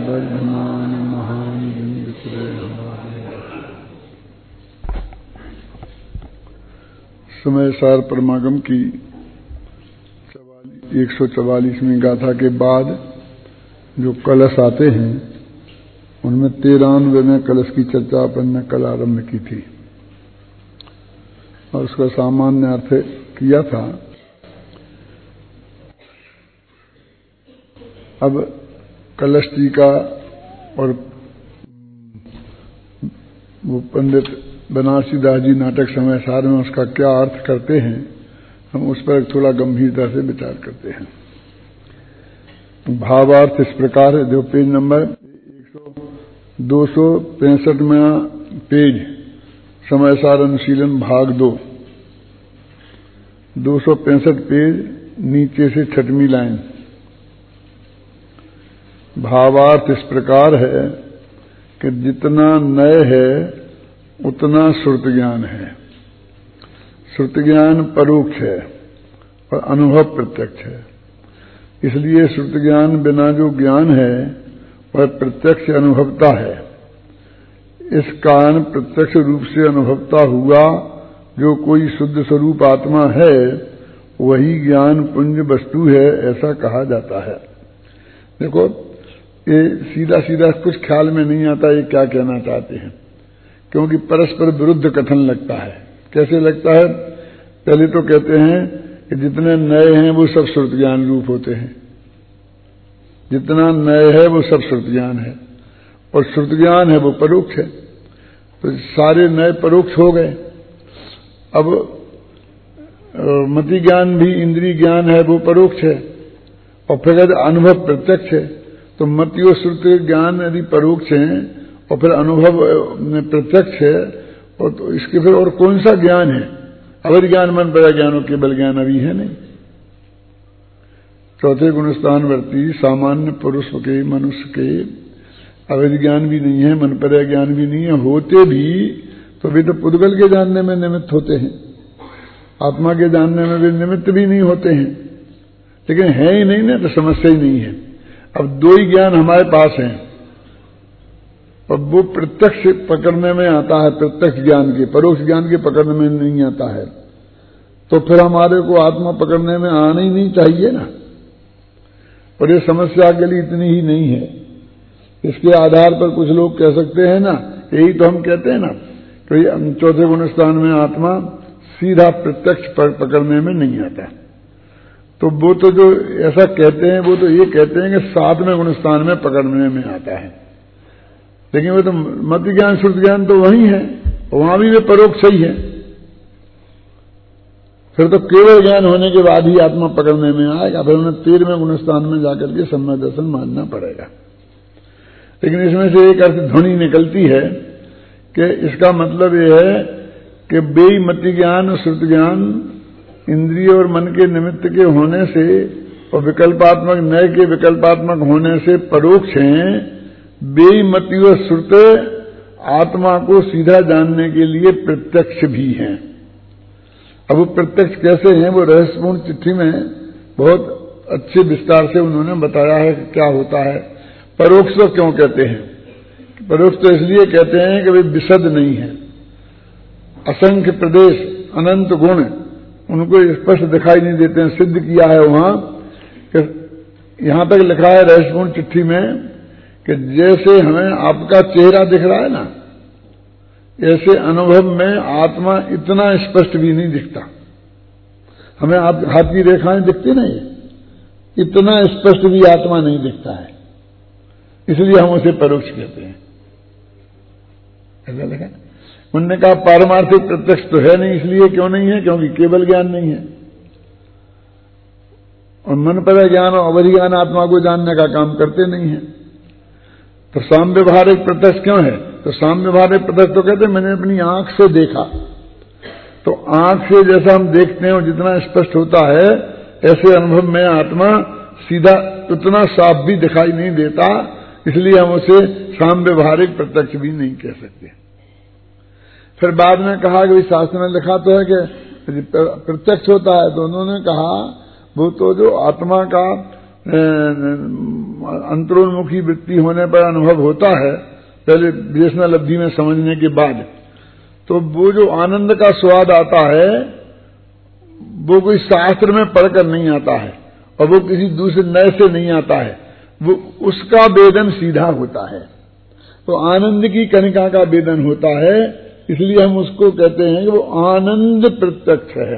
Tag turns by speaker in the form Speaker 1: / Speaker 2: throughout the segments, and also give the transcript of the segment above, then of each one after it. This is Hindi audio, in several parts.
Speaker 1: वर्धमान महान समय सार परमागम की 144वीं गाथा के बाद जो कलश आते हैं उनमें 93वें कलश की चर्चा अपन ने कल आरंभ की थी और उसका सामान्य अर्थ किया था। अब कलश टीका और वो पंडित बनारसी दास जी नाटक समय सार में उसका क्या अर्थ करते हैं, हम उस पर थोड़ा गंभीरता से विचार करते हैं। भावार्थ इस प्रकार है, जो पेज नंबर 265 में पेज समय सार अनुशीलन भाग 2 265 पेज नीचे से 6वीं लाइन। भावार्थ इस प्रकार है कि जितना नय है उतना श्रुत ज्ञान है। श्रुत ज्ञान परोक्ष है और अनुभव प्रत्यक्ष है। इसलिए श्रुत ज्ञान बिना जो ज्ञान है वह प्रत्यक्ष अनुभवता है। इस कारण प्रत्यक्ष रूप से अनुभवता हुआ जो कोई शुद्ध स्वरूप आत्मा है वही ज्ञान पुंज वस्तु है, ऐसा कहा जाता है। देखो, ये सीधा सीधा कुछ ख्याल में नहीं आता ये क्या कहना चाहते हैं, क्योंकि परस्पर विरुद्ध कथन लगता है। कैसे लगता है? पहले तो कहते हैं कि जितने नए हैं वो सब श्रुत ज्ञान रूप होते हैं। जितना नए है वो सब श्रुत ज्ञान है और श्रुत ज्ञान है वो परोक्ष है। तो सारे नए परोक्ष हो गए। अब मति ज्ञान भी इंद्रिय ज्ञान है वो परोक्ष है और फिर अनुभव प्रत्यक्ष है। तो मति और श्रुत ज्ञान यदि परोक्ष हैं और फिर अनुभव प्रत्यक्ष है और तो इसके फिर और कौन सा ज्ञान है? अवर ज्ञान मन पर ज्ञान और केवल ज्ञान अभी है नहीं। चौथे गुणस्थान वर्ती सामान्य पुरुष के मनुष्य के अवैध ज्ञान भी नहीं है, मन पर ज्ञान भी नहीं है। होते भी तो वे तो पुद्गल के जानने में निमित्त होते हैं, आत्मा के जानने में वे निमित्त भी नहीं होते हैं। लेकिन है ही नहीं ना, तो समस्या ही नहीं है। अब दो ही ज्ञान हमारे पास हैं और वो प्रत्यक्ष पकड़ने में आता है, प्रत्यक्ष ज्ञान के, परोक्ष ज्ञान के पकड़ने में नहीं आता है। तो फिर हमारे को आत्मा पकड़ने में आना ही नहीं चाहिए ना। और ये समस्या के लिए इतनी ही नहीं है। इसके आधार पर कुछ लोग कह सकते हैं ना, यही तो हम कहते हैं ना कि चौथे गुणस्थान में आत्मा सीधा प्रत्यक्ष पकड़ने में नहीं आता। तो वो तो जो ऐसा कहते हैं वो तो ये कहते हैं कि 7वें गुणस्थान में पकड़ने में आता है। लेकिन वो तो मति ज्ञान श्रुत ज्ञान तो वही है, वहां भी वे परोक्ष ही है। फिर तो केवल ज्ञान होने के बाद ही आत्मा पकड़ने में आएगा। फिर उन्हें 13वें गुणस्थान में जाकर के सम्यक दर्शन मानना पड़ेगा। लेकिन इसमें से एक अर्थ ध्वनि निकलती है कि इसका मतलब यह है कि बेमति ज्ञान और श्रुत ज्ञान इंद्रिय और मन के निमित्त के होने से और विकल्पात्मक नए के विकल्पात्मक होने से परोक्ष हैं। बेमति और श्रुत आत्मा को सीधा जानने के लिए प्रत्यक्ष भी हैं। अब वो प्रत्यक्ष कैसे हैं वो रहस्यपूर्ण चिट्ठी में बहुत अच्छे विस्तार से उन्होंने बताया है कि क्या होता है। परोक्ष तो क्यों कहते हैं? परोक्ष तो इसलिए कहते हैं कि वे विशद नहीं है। असंख्य प्रदेश, अनंत गुण उनको स्पष्ट दिखाई नहीं देते हैं। सिद्ध किया है वहां कि यहां तक लिखा है रहस्यपूर्ण चिट्ठी में कि जैसे हमें आपका चेहरा दिख रहा है ना, ऐसे अनुभव में आत्मा इतना स्पष्ट भी नहीं दिखता। हमें आप हाथ की रेखाएं दिखती नहीं, इतना स्पष्ट भी आत्मा नहीं दिखता है। इसलिए हम उसे परोक्ष कहते हैं। ऐसा देखा? उन्होंने कहा पारमार्थिक प्रत्यक्ष तो है नहीं। इसलिए क्यों नहीं है? क्योंकि केवल ज्ञान नहीं है और मन पर ज्ञान और अवधि ज्ञान आत्मा को जानने का काम करते नहीं है। तो साम्यवहारिक प्रत्यक्ष क्यों है? तो साम्यवहारिक प्रत्यक्ष तो कहते हैं मैंने अपनी आंख से देखा। तो आंख से जैसा हम देखते हैं और जितना स्पष्ट होता है ऐसे अनुभव में आत्मा सीधा उतना साफ भी दिखाई नहीं देता। इसलिए हम उसे साम्यवहारिक प्रत्यक्ष भी नहीं कह सकते। फिर बाद में कहा कि शास्त्र में लिखा तो है कि प्रत्यक्ष होता है। तो उन्होंने कहा वो तो जो आत्मा का अंतरोन्मुखी वृत्ति होने पर अनुभव होता है, पहले विशेषण लब्धि में समझने के बाद, तो वो जो आनंद का स्वाद आता है वो कोई शास्त्र में पढ़कर नहीं आता है और वो किसी दूसरे नए से नहीं आता है, वो उसका वेदन सीधा होता है। तो आनंद की कणिका का वेदन होता है, इसलिए हम उसको कहते हैं कि वो आनंद प्रत्यक्ष है,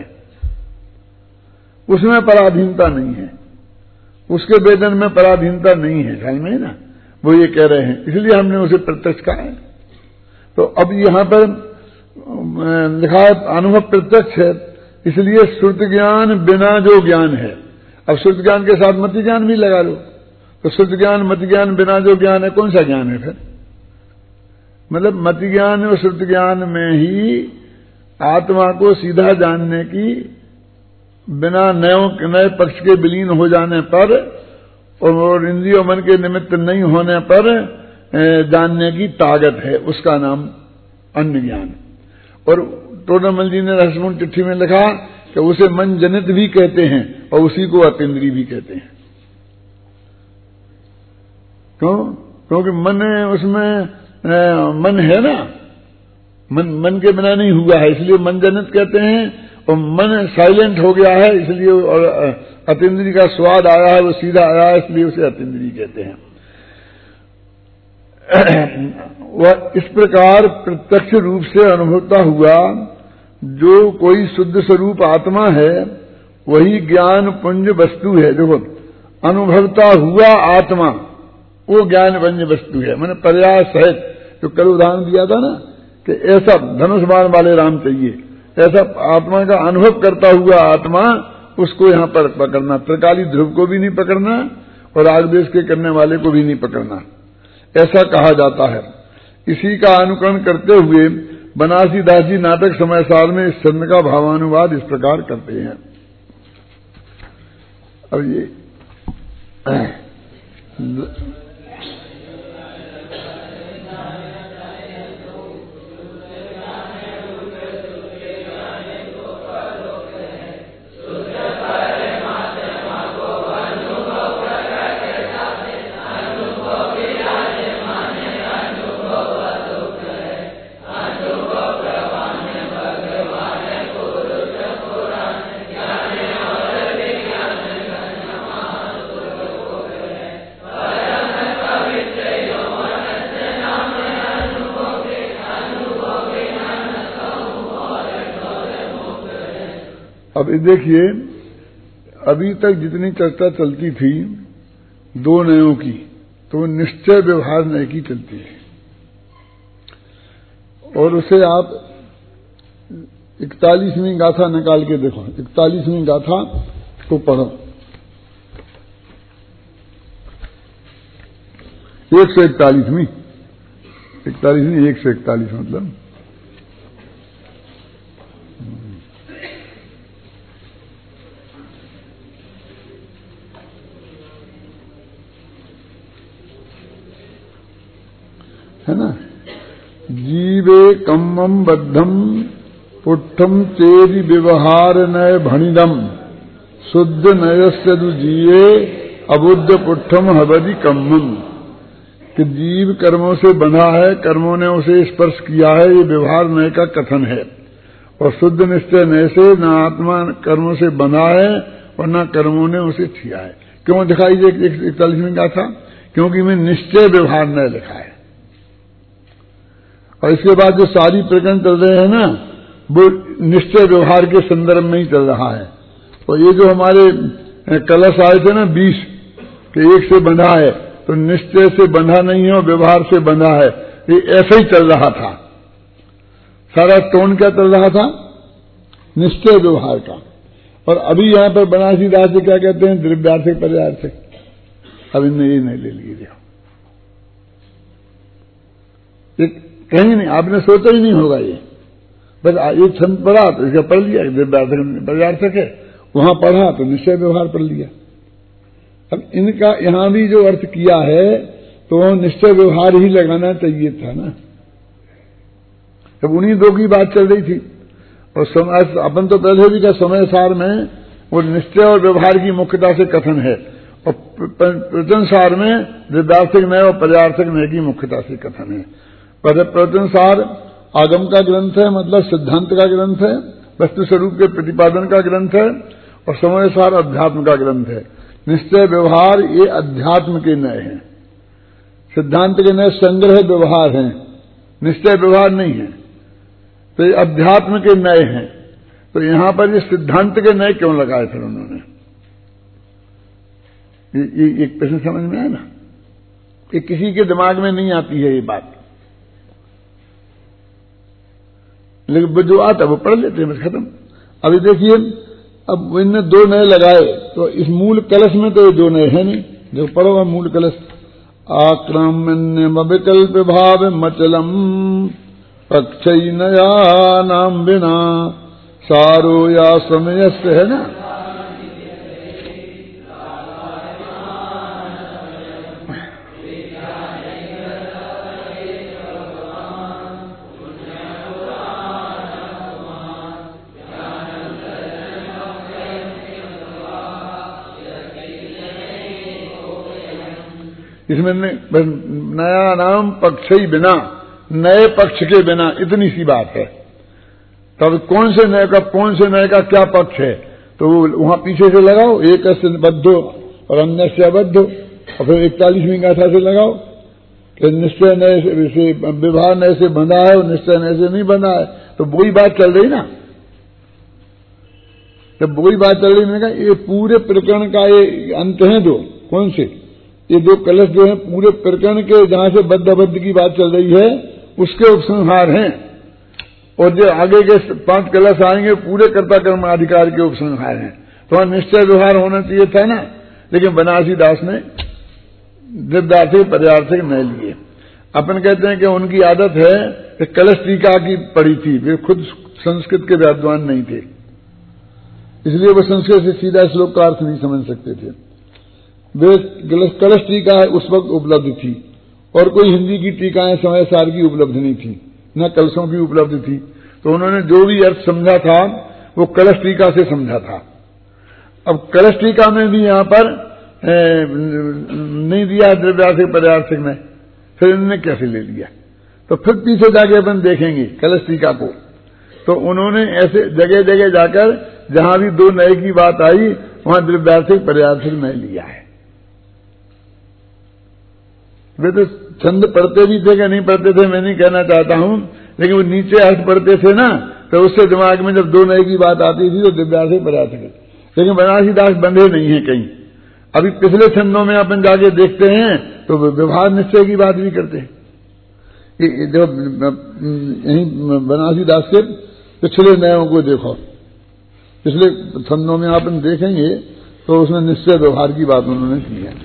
Speaker 1: उसमें पराधीनता नहीं है, उसके वेदन में पराधीनता नहीं है। ख्याल में ना, वो ये कह रहे हैं, इसलिए हमने उसे प्रत्यक्ष कहा है। तो अब यहां पर लिखा है अनुभव प्रत्यक्ष है, इसलिए श्रुत ज्ञान बिना जो ज्ञान है। अब श्रुत ज्ञान के साथ मति ज्ञान भी लगा लो, तो श्रुत ज्ञान मति ज्ञान बिना जो ज्ञान है, कौन सा ज्ञान है फिर? मतलब मति ज्ञान और श्रुत ज्ञान में ही आत्मा को सीधा जानने की, बिना नए पक्ष के विलीन हो जाने पर और इंद्रियों मन के निमित्त नहीं होने पर जानने की ताकत है, उसका नाम अन्य ज्ञान। और टोडरमल जी ने रहस्यपूर्ण चिट्ठी में लिखा कि उसे मन जनित भी कहते हैं और उसी को अतीन्द्रिय भी कहते हैं। क्यों? क्योंकि मन उसमें मन है ना, मन के बिना नहीं हुआ है, इसलिए मन जनित कहते हैं। और मन साइलेंट हो गया है इसलिए, और अतीन्द्रिय का स्वाद आया है, वो सीधा आया है, इसलिए उसे अतीन्द्रिय कहते हैं। वह इस प्रकार प्रत्यक्ष रूप से अनुभवता हुआ जो कोई शुद्ध स्वरूप आत्मा है, वही ज्ञान पुंज वस्तु है। देखो, अनुभवता हुआ आत्मा वो ज्ञान पुंज वस्तु है। मैंने पर्याय सहित जो कल उदाहरण दिया था ना कि ऐसा धनुष बाण वाले राम चाहिए, ऐसा आत्मा का अनुभव करता हुआ आत्मा, उसको यहां पर पकड़ना, त्रिकाली ध्रुव को भी नहीं पकड़ना और रागद्वेष के करने वाले को भी नहीं पकड़ना, ऐसा कहा जाता है। इसी का अनुकरण करते हुए बनारसी दास जी नाटक समय सार में इस छंद का भावानुवाद इस प्रकार करते हैं। अब ये अब देखिए, अभी तक जितनी चर्चा चलती थी दो नयों की, तो निश्चय व्यवहार नय की चलती है। और उसे आप 41वीं गाथा निकाल के देखो, 41वीं गाथा को पढ़ो, 141वीं 141 मतलब है ना। जीवे कम्मम बद्धम पुट्ठम चेदि व्यवहार नय भणिदम शुद्ध नयस्यदु जीवे अबुद्ध पुट्ठम हवदि कम्मम। कि जीव कर्मों से बंधा है, कर्मों ने उसे स्पर्श किया है, ये व्यवहार नय का कथन है। और शुद्ध निश्चय नय से न आत्मा कर्मों से बंधा है और न कर्मों ने उसे छुआ है। क्यों दिखाई 41वीं गाथा? क्योंकि मैं निश्चय व्यवहार नय लिखा है। और इसके बाद जो सारी प्रकरण चल रहे हैं ना, वो निश्चय व्यवहार के संदर्भ में ही चल रहा है। और ये जो हमारे कलश आए थे ना 20 कि एक से बंधा है, तो निश्चय से बंधा नहीं है और व्यवहार से बंधा है, ये ऐसा ही चल रहा था। सारा टोन क्या चल रहा था? निश्चय व्यवहार का। और अभी यहां पर बनारसी दास जी क्या कहते हैं? द्रव्यार्थक पर्यार्थक। अब इनने ये नहीं ले लिए, देखो कहीं नहीं, आपने सोचा ही नहीं होगा ये, बस ये छंद पढ़ा तो इसका पढ़ लिया, द्रव्यार्थक पर्यार्थक है, वहां पढ़ा तो निश्चय व्यवहार पढ़ लिया। अब इनका यहां भी जो अर्थ किया है तो वह निश्चय व्यवहार ही लगाना चाहिए था ना। अब उन्हीं दो की बात चल रही थी। और अपन तो पहले भी का समय सार में वो निश्चय और व्यवहार की मुख्यता से कथन है, और प्रवचनसार में द्रव्यार्थिक न्याय और पर्यार्थक न्याय की मुख्यता से कथन है। प्रवचनसार आगम का ग्रंथ है, मतलब सिद्धांत का ग्रंथ है, वस्तु स्वरूप के प्रतिपादन का ग्रंथ है, और समयसार अध्यात्म का ग्रंथ है। निश्चय व्यवहार ये अध्यात्म के नए हैं, सिद्धांत के नए संग्रह व्यवहार हैं, निश्चय व्यवहार नहीं है, तो ये अध्यात्म के नए हैं। तो यहां पर ये सिद्धांत के नए क्यों लगाए फिर उन्होंने? ये एक प्रश्न समझ में आया ना, कि किसी के दिमाग में नहीं आती है ये बात, लेकिन जो आता वो पढ़ लेते हैं, बस खत्म। अभी देखिए, अब इनने दो नए लगाए, तो इस मूल कलश में तो ये दो नए हैं नहीं। जो पढ़ो मूल कलश, आक्रमण्यम विकल्प भाव मचलम पक्षई नया नाम बिना सारो या समयस्य, है ना। इसमें नया नाम पक्ष ही बिना, नए पक्ष के बिना, इतनी सी बात है। तब कौन से नए का क्या पक्ष है, तो वहां पीछे से लगाओ, एक से बद्धो और अन्य से अबद्धो, और फिर 41वीं गाथा से लगाओ कि निश्चय नए से विवाह नए से बंधा है और निश्चय नए से नहीं बंधा है। तो वही बात चल रही ना, जब वही बात चल रही, मैंने कहा ये पूरे प्रकरण का ये अंत है दो। कौन से? ये दो कलश जो है पूरे प्रकरण के, जहां से बद्ध अबद्ध की बात चल रही है, उसके उपसंहार हैं। और जो आगे के 5 कलश आएंगे पूरे कर्ता कर्माधिकार के उपसंहार हैं। तो वहां निश्चय व्यवहार होना चाहिए था ना, लेकिन बनारसी दास ने द्रव्यार्थिक पर्यार्थिक नहीं लिए। अपन कहते हैं कि उनकी आदत है कि कलश टीका की पढ़ी थी, वे खुद संस्कृत के विद्वान नहीं थे, इसलिए वो संस्कृत से सीधा श्लोक का अर्थ नहीं समझ सकते थे। वे कलश टीका उस वक्त उपलब्ध थी, और कोई हिंदी की टीकाएं समयसार की उपलब्ध नहीं थी, न कलशों की उपलब्ध थी। तो उन्होंने जो भी अर्थ समझा था वो कलश टीका से समझा था। अब कलश टीका में भी यहां पर नहीं दिया द्रव्यार्थिक पर्यार्थिक में, फिर इन्होंने कैसे ले लिया? तो फिर पीछे जाके अपन देखेंगे कलश टीका को, तो उन्होंने ऐसे जगह जगह जाकर जहां भी दो नए की बात आई वहां द्रव्यार्थिक पर्यार्थिक नए लिया है। वे तो छंद पढ़ते भी थे कि नहीं पढ़ते थे मैं नहीं कहना चाहता हूं, लेकिन वो नीचे अर्थ पढ़ते थे ना, तो उससे दिमाग में जब दो नए की बात आती थी तो द्रव्यार्थिक पर्यार्थिक। लेकिन बनारसी दास बंधे नहीं है कहीं। अभी पिछले छंदों में अपन जाके देखते हैं तो व्यवहार निश्चय की बात भी करते हैं। जो यही बनारसी दास के पिछले नयों को देखो, पिछले छंदों में अपन देखेंगे तो उसमें निश्चय व्यवहार की बात उन्होंने की है।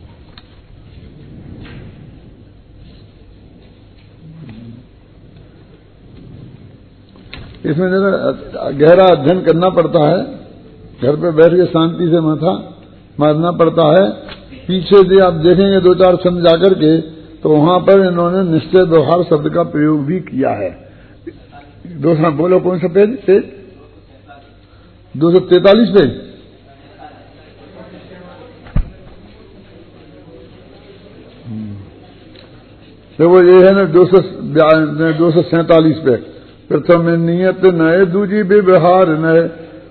Speaker 1: इसमें जरा गहरा अध्ययन करना पड़ता है, घर पे बैठ के शांति से माथा मारना पड़ता है। पीछे से आप देखेंगे 2-4 छंद जाकर के, तो वहां पर इन्होंने निश्चय व्यवहार शब्द का प्रयोग भी किया है। दूसरा बोलो कौन सा पेज? 243 पेज। देखो ये है ना 247 पे, प्रथम नियत नए, दूजी व्यवहार नए।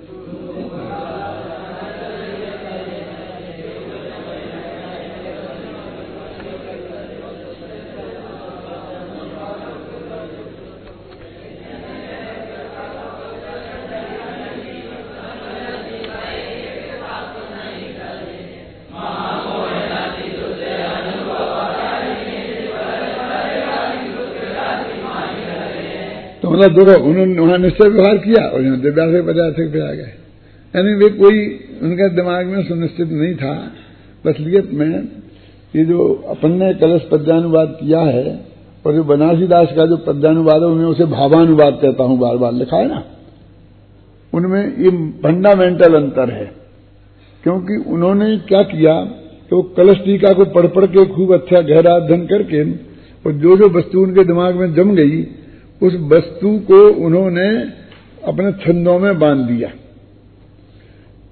Speaker 1: मतलब देखो उन्होंने वहां निश्चय व्यवहार किया और यहाँ द्रव्यार्थिक पर्यार्थिक पे आ गए। यानी वे कोई उनके दिमाग में सुनिश्चित नहीं था। बस लिए में ये जो अपन ने कलश पद्यानुवाद किया है और जो बनारसी दास का जो पद्यानुवाद है उन्हें उसे भावानुवाद कहता हूं, बार बार लिखा है ना, उनमें ये फंडामेंटल अंतर है। क्योंकि उन्होंने क्या किया कि वो कलश टीका को पढ़ पढ़ के खूब अच्छा गहरा अध्ययन करके और जो जो वस्तु उनके दिमाग में जम गई उस वस्तु को उन्होंने अपने छंदों में बांध दिया।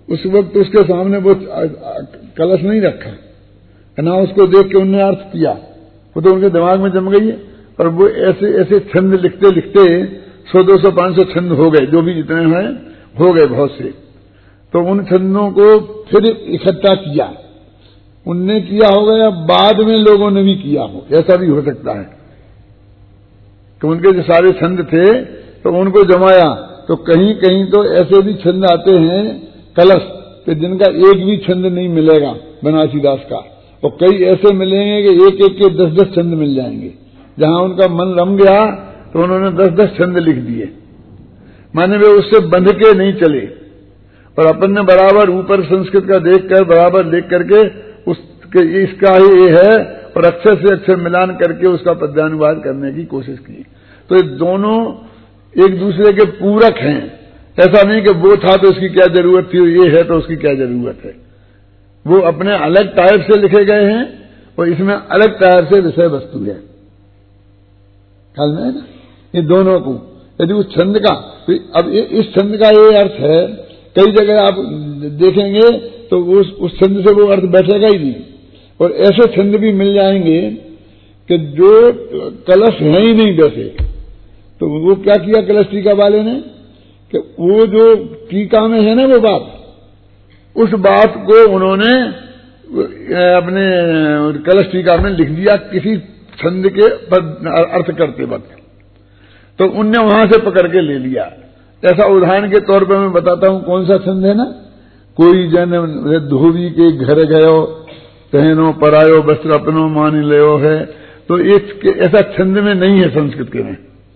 Speaker 1: उस वक्त उसके सामने वो कलश नहीं रखा, ना उसको देख के उन्होंने अर्थ किया, वो तो उनके दिमाग में जम गई है। और वो ऐसे ऐसे छंद लिखते लिखते 100, 200, 500 छंद हो गए, जो भी जितने हैं हो गए बहुत से। तो उन छंदों को फिर इकट्ठा किया, उनने किया होगा या बाद में लोगों ने भी किया हो, ऐसा भी हो सकता है। तो उनके जो सारे छंद थे तो उनको जमाया, तो कहीं कहीं तो ऐसे भी छंद आते हैं कलश कि जिनका एक भी छंद नहीं मिलेगा बनारसी दास का, और कई ऐसे मिलेंगे कि एक एक के 10-10 छंद मिल जाएंगे। जहां उनका मन रम गया तो उन्होंने 10-10 छंद लिख दिए, माने वे उससे बंध के नहीं चले, और अपन ने बराबर ऊपर संस्कृत का देखकर बराबर देख करके उसके इसका ही ये है, और अक्षर से अक्षर मिलान करके उसका पद्यानुवाद करने की कोशिश की। तो ये दोनों एक दूसरे के पूरक हैं, ऐसा नहीं कि वो था तो उसकी क्या जरूरत थी, ये है तो उसकी क्या जरूरत है। वो अपने अलग टाइप से लिखे गए हैं और इसमें अलग टाइप से विषय वस्तु है, ख्याल में है ना। ये दोनों को यदि उस छंद का, अब इस छंद का ये अर्थ है, कई जगह आप देखेंगे तो उस छंद से वो अर्थ बैठेगा ही नहीं, और ऐसे छंद भी मिल जाएंगे कि जो कलश है ही नहीं वैसे। तो वो क्या किया कलश टीका वाले ने कि वो जो टीका में है ना वो बात, उस बात को उन्होंने अपने कलश टीका में लिख दिया किसी छंद के अर्थ करते वक्त, तो उनने वहां से पकड़ के ले लिया। ऐसा उदाहरण के तौर पर मैं बताता हूं, कौन सा छंद है ना, कोई जन धोबी के घर गयो, पहनो परायो वस्त्र अपनो मान लियो है। तो ऐसा छंद में नहीं है संस्कृत के में,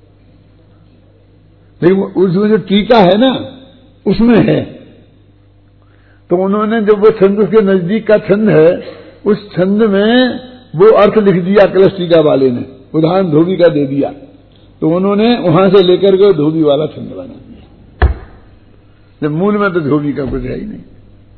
Speaker 1: लेकिन उसमें जो टीका है ना उसमें है। तो उन्होंने जब वो छंद उसके नजदीक का छंद है, उस छंद में वो अर्थ लिख दिया कलश टीका वाले ने, उदाहरण धोबी का दे दिया, तो उन्होंने वहां से लेकर के धोबी वाला छंद बना दिया, जब मूल में तो धोबी का कुछ है ही नहीं।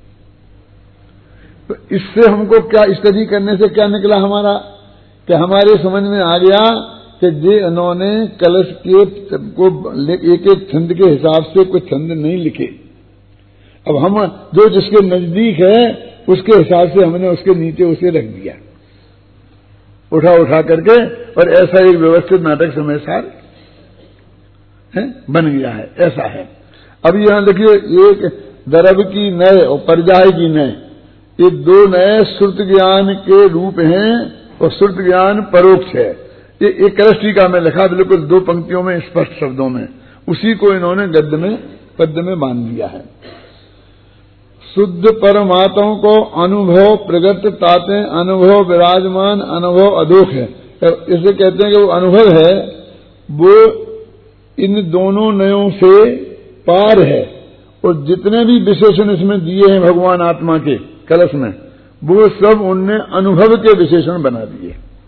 Speaker 1: तो इससे हमको क्या स्टडी करने से क्या निकला हमारा, कि हमारे समझ में आ गया कि जे उन्होंने कलश के को एक एक छंद के हिसाब से कोई छंद नहीं लिखे। अब हम जो जिसके नजदीक है उसके हिसाब से हमने उसके नीचे उसे रख दिया, उठा उठा करके, और ऐसा एक व्यवस्थित नाटक समय सार बन गया है, ऐसा है। अब यहां देखिए, एक दरब की नय और परजाय की नय, ये दो नए श्रुत ज्ञान के रूप हैं, और श्रुत ज्ञान परोक्ष है। ये एक कलश टीका में लिखा बिल्कुल 2 पंक्तियों में स्पष्ट शब्दों में, उसी को इन्होंने पद्य में बांध दिया है। शुद्ध परमात्मा को अनुभव प्रगट ताते अनुभव विराजमान अनुभव अधोख है, इसे कहते हैं कि वो अनुभव है, वो इन दोनों नयों से पार है, और जितने भी विशेषण इसमें दिए हैं भगवान आत्मा के कलश में, वो सब उनने अनुभव के विशेषण बना दिए।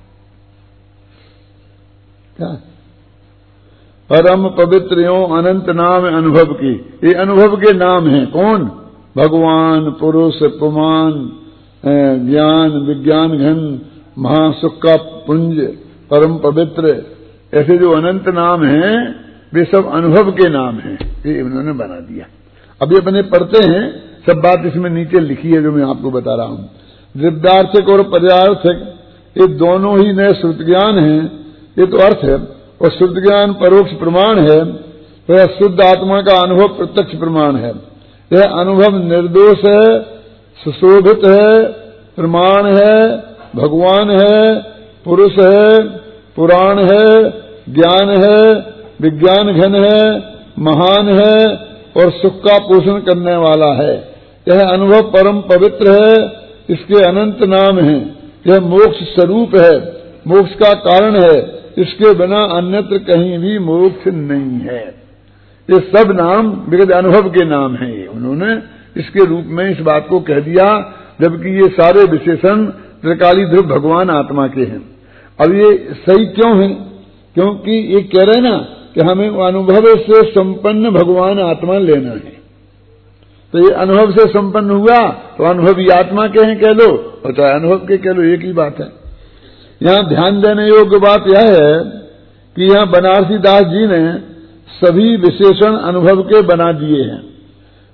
Speaker 1: क्या परम पवित्र यो अनंत नाम अनुभव की, ये अनुभव के नाम हैं। कौन? भगवान, पुरुष, पुमान, ज्ञान, विज्ञान घन, महासुख का पुंज, परम पवित्र, ऐसे जो अनंत नाम हैं वे सब अनुभव के नाम हैं, ये उन्होंने बना दिया। अभी अपने पढ़ते हैं, सब बात इसमें नीचे लिखी है जो मैं आपको बता रहा हूं। द्रव्यार्थक और पर्यार्थक ये दोनों ही नए श्रुत ज्ञान हैं, ये तो अर्थ है, और शुद्ध ज्ञान परोक्ष प्रमाण है, तो यह शुद्ध आत्मा का अनुभव प्रत्यक्ष प्रमाण है। यह अनुभव निर्दोष है, सुशोभित है, प्रमाण है, भगवान है, पुरुष है, पुराण है, ज्ञान है, विज्ञान घन है, महान है, और सुख का पोषण करने वाला है। यह अनुभव परम पवित्र है, इसके अनंत नाम हैं। यह मोक्ष स्वरूप है, मोक्ष का कारण है, इसके बिना अन्यत्र कहीं भी मोक्ष नहीं है। ये सब नाम विगत अनुभव के नाम हैं, ये उन्होंने इसके रूप में इस बात को कह दिया, जबकि ये सारे विशेषण त्रिकाली ध्रुव भगवान आत्मा के हैं। अब ये सही क्यों है? क्योंकि ये कह रहे हैं ना कि हमें अनुभव से संपन्न भगवान आत्मा लेना है। तो ये अनुभव से संपन्न हुआ तो अनुभवी आत्मा के हैं कह लो, और चाहे अनुभव के कह लो, एक ही बात है। यहां ध्यान देने योग्य बात यह है कि यहां बनारसी दास जी ने सभी विशेषण अनुभव के बना दिए हैं।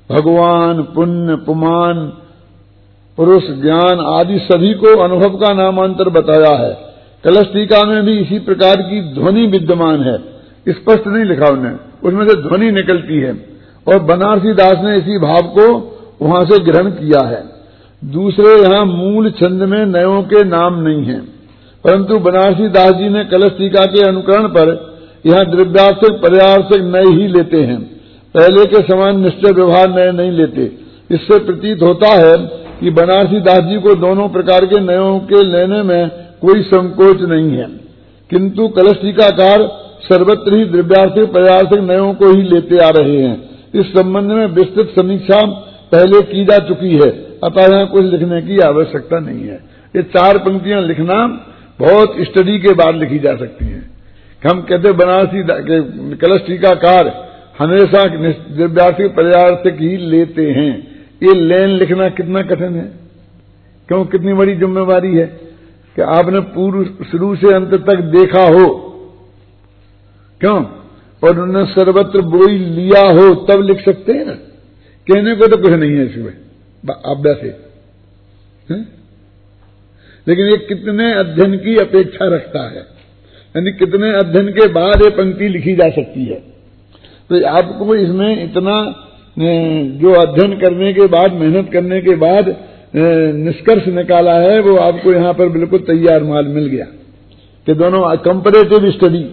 Speaker 1: भगवान, पुण्य, पुमान, पुरुष, ज्ञान आदि सभी को अनुभव का नामांतर बताया है। कलश टीका में भी इसी प्रकार की ध्वनि विद्यमान है, स्पष्ट नहीं लिखा उन्हें, उसमें से ध्वनि निकलती है और बनारसी दास ने इसी भाव को वहां से ग्रहण किया है। दूसरे यहाँ मूल छंद में नयों के नाम नहीं है, परंतु बनारसी दास जी ने कलश टीका के अनुकरण पर यहाँ द्रव्यार्थक पर्यार्थक नए ही लेते हैं, पहले के समान निश्चय व्यवहार नए नहीं लेते। इससे प्रतीत होता है कि बनारसी दास जी को दोनों प्रकार के नयों के लेने में कोई संकोच नहीं है, किंतु कलश टीकाकार सर्वत्र ही द्रव्यार्थक पर्यार्थक नयों को ही लेते आ रहे हैं। इस संबंध में विस्तृत समीक्षा पहले की जा चुकी है, अतः यहाँ कुछ लिखने की आवश्यकता नहीं है। ये 4 पंक्तियां लिखना बहुत स्टडी के बाद लिखी जा सकती हैं। हम कहते बनारसी कलश टीकाकार हमेशा द्रव्यार्थक पर्यार्थक ही लेते हैं। ये लेन लिखना कितना कठिन है, क्यों, कितनी बड़ी जिम्मेवारी है कि आपने पूर्व शुरू से अंत तक देखा हो, क्यों, और उन्होंने सर्वत्र बोई लिया हो, तब लिख सकते हैं ना। कहने को तो कुछ नहीं है इसमें अभ्यास है, लेकिन ये कितने अध्ययन की अपेक्षा रखता है, यानी कितने अध्ययन के बाद ये पंक्ति लिखी जा सकती है। तो आपको इसमें इतना जो अध्ययन करने के बाद, मेहनत करने के बाद निष्कर्ष निकाला है, वो आपको यहां पर बिल्कुल तैयार माल मिल गया कि दोनों कंपैरेटिव स्टडी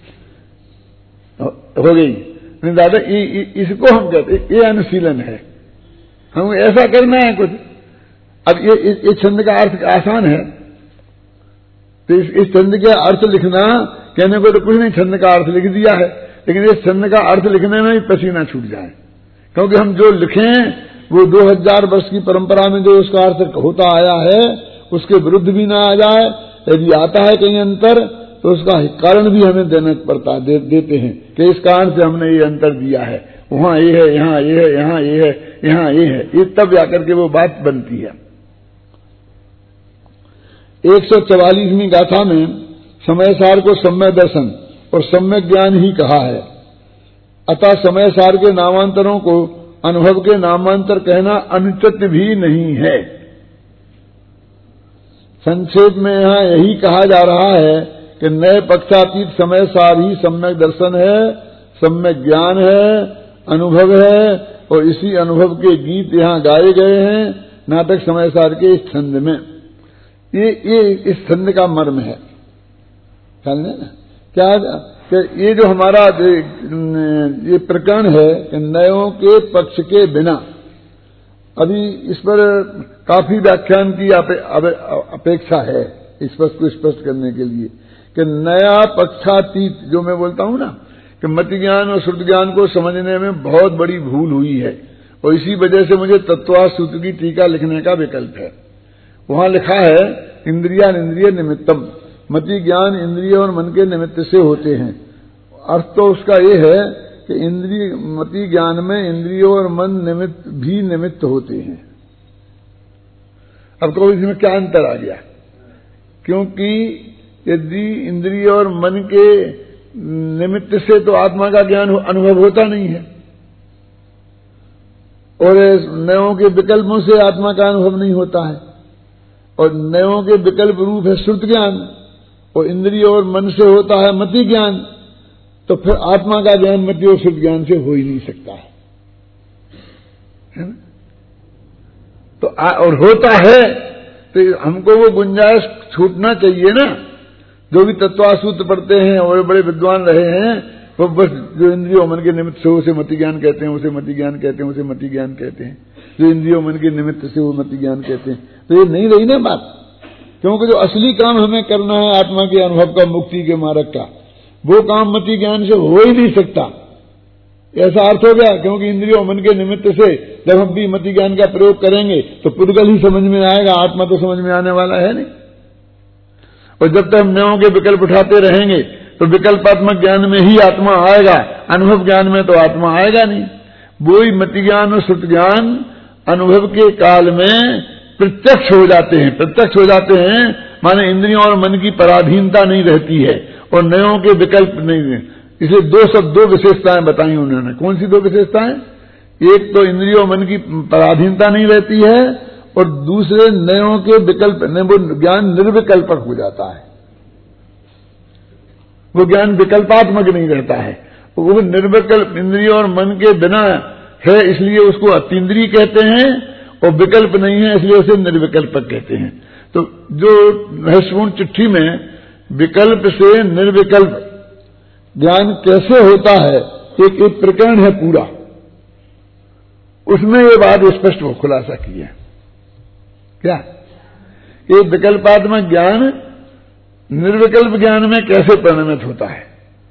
Speaker 1: हो गई। नहीं दादा, इसको हम कहते, ये अनुशीलन है, हम ऐसा करना है कुछ। अब ये छंद का अर्थ आसान है, तो इस छंद के अर्थ लिखना, कहने को तो कुछ नहीं, छंद का अर्थ लिख दिया है, लेकिन इस छंद का अर्थ लिखने में ही पसीना छूट जाए, क्योंकि हम जो लिखें वो 2000 वर्ष की परंपरा में जो उसका अर्थ होता आया है उसके विरुद्ध भी ना आ जाए। यदि आता है कहीं अंतर तो उसका कारण भी हमें देना पड़ता, देते हैं कि इस कारण से हमने ये अंतर दिया है, वहां ये है, यहाँ ये है, यहाँ ये है, यहाँ ये है, ये तब जाकर के वो बात बनती है। 144वीं गाथा में समयसार को सम्यक दर्शन और सम्यक ज्ञान ही कहा है, अतः समयसार के नामांतरों को अनुभव के नामांतर कहना अनुचित भी नहीं है। संक्षेप में यहां यही कहा जा रहा है कि नए पक्षातीत समयसार ही सम्यक दर्शन है, सम्यक ज्ञान है, अनुभव है, और इसी अनुभव के गीत यहां गाए गए हैं नाटक समयसार के इस छंद में। ये इस छंद का मर्म है, जानते ना क्या कि ये जो हमारा ये प्रकरण है कि नयों के पक्ष के बिना, अभी इस पर काफी व्याख्यान की अपेक्षा है इस पर को स्पष्ट करने के लिए कि नया पक्षातीत जो मैं बोलता हूं ना कि मति ज्ञान और श्रुति ज्ञान को समझने में बहुत बड़ी भूल हुई है, और इसी वजह से मुझे तत्वार्थ सूत्र की टीका लिखने का विकल्प है। वहां लिखा है इंद्रिया इंद्रिय निमित्तम, मति ज्ञान इंद्रिय और मन के निमित्त से होते हैं। अर्थ तो उसका ये है कि इंद्रिय मति ज्ञान में इंद्रियों और मन निमित्त होते हैं। अब तो इसमें क्या अंतर आ गया, क्योंकि यदि इंद्रिय और मन के निमित्त से तो आत्मा का ज्ञान अनुभव होता नहीं है, और नयों के विकल्पों से आत्मा का अनुभव नहीं होता है, और नयों के विकल्प रूप है श्रुत ज्ञान, और इंद्रिय और मन से होता है मति ज्ञान, तो फिर आत्मा का ज्ञान मति और श्रुत ज्ञान से हो ही नहीं सकता है ना? तो और होता है तो हमको वो गुंजाइश छूटना चाहिए ना। जो भी तत्वार्थ सूत्र पढ़ते हैं और बड़े विद्वान रहे हैं, वो बस जो इंद्रियों मन के निमित्त से उसे मति ज्ञान कहते हैं, उसे मति ज्ञान कहते हैं, उसे मति ज्ञान कहते हैं, जो इंद्रियों मन के निमित्त से वो मति ज्ञान कहते हैं। तो ये नहीं रही ना बात, क्योंकि जो असली काम हमें करना है आत्मा के अनुभव का, मुक्ति के मार्ग का, वो काम मति ज्ञान से हो ही नहीं सकता। ऐसा अर्थ हो गया, क्योंकि इंद्रियों मन के निमित्त से जब हम भी मति ज्ञान का प्रयोग करेंगे तो पुद्गल ही समझ में आएगा, आत्मा तो समझ में आने वाला है नहीं। और जब तक हम नयों के विकल्प उठाते रहेंगे तो विकल्पात्मक ज्ञान में ही आत्मा आएगा, अनुभव ज्ञान में तो आत्मा आएगा नहीं। वो ही मति ज्ञान और श्रुत ज्ञान अनुभव के काल में प्रत्यक्ष हो जाते हैं। प्रत्यक्ष हो जाते हैं माने इंद्रियों और मन की पराधीनता नहीं रहती है और नयों के विकल्प नहीं है। इसे दो विशेषताएं बताई उन्होंने। कौन सी दो विशेषताएं? एक तो इंद्रियों मन की पराधीनता नहीं रहती है, और दूसरे नयों के विकल्प ने वो ज्ञान निर्विकल्पक हो जाता है। वो ज्ञान विकल्पात्मक नहीं रहता है, वो निर्विकल्प इंद्रियों और मन के बिना है, इसलिए उसको अतीन्द्रिय कहते हैं, और विकल्प नहीं है इसलिए उसे निर्विकल्पक कहते हैं। तो जो रहस्यपूर्ण चिट्ठी में विकल्प से निर्विकल्प ज्ञान कैसे होता है, एक प्रकरण है पूरा, उसमें ये बात स्पष्ट वो खुलासा की है। क्या ये विकल्पात्मक ज्ञान निर्विकल्प ज्ञान में कैसे परिणमित होता है?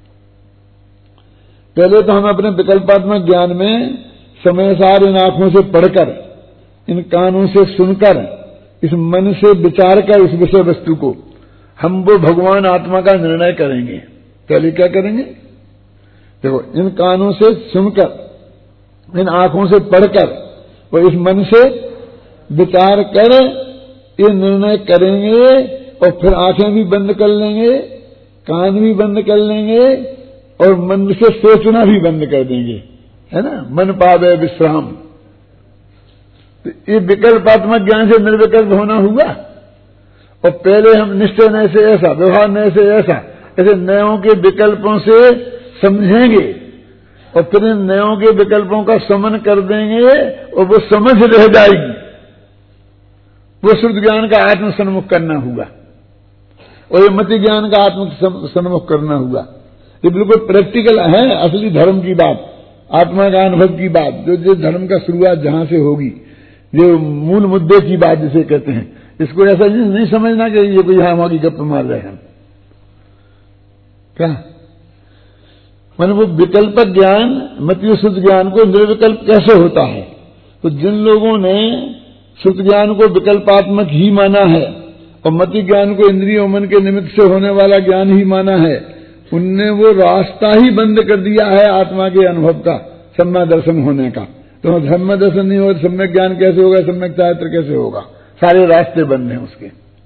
Speaker 1: पहले तो हम अपने विकल्पात्मक ज्ञान में समयसार इन आंखों से पढ़कर, इन कानों से सुनकर, इस मन से विचार कर उस विषय वस्तु को हम वो भगवान आत्मा का निर्णय करेंगे। पहले क्या करेंगे? देखो, इन कानों से सुनकर, इन आंखों से पढ़कर और इस मन से विचार कर ये निर्णय करेंगे, और फिर आंखें भी बंद कर लेंगे, कान भी बंद कर लेंगे, और मन से सोचना भी बंद कर देंगे, है ना। मन पावे विश्राम। तो ये विकल्पात्मक ज्ञान से निर्विकल्प होना हुआ। और पहले हम निश्चय नय से ऐसा, व्यवहार नय से ऐसा, ऐसे नयों के विकल्पों से समझेंगे, और फिर इन नयों के विकल्पों का समन कर देंगे, और वो समझ रह जाएगी। वो शुद्ध ज्ञान का आत्म सन्मुख करना हुआ, और ये मति ज्ञान का आत्म सन्मुख करना हुआ। ये बिल्कुल प्रैक्टिकल है, असली धर्म की बात, आत्मा का अनुभव की बात, जो धर्म का शुरुआत जहां से होगी, जो मूल मुद्दे की बात जिसे कहते हैं। इसको ऐसा नहीं समझना कि ये कोई यहां वहां की गप्प मार रहे हैं। क्या मैंने वो विकल्पक ज्ञान, मति शुद्ध ज्ञान को निर्विकल्प कैसे होता है? तो जिन लोगों ने शुद्ध ज्ञान को विकल्पात्मक ही माना है और मति ज्ञान को इंद्रियों मन के निमित्त से होने वाला ज्ञान ही माना है, उनने वो रास्ता ही बंद कर दिया है आत्मा के अनुभव का, सम्यक दर्शन होने का। तो सम्यक दर्शन नहीं होगा, सम्यक ज्ञान कैसे होगा, सम्यक चारित्र कैसे होगा? सारे रास्ते बंद हैं उसके।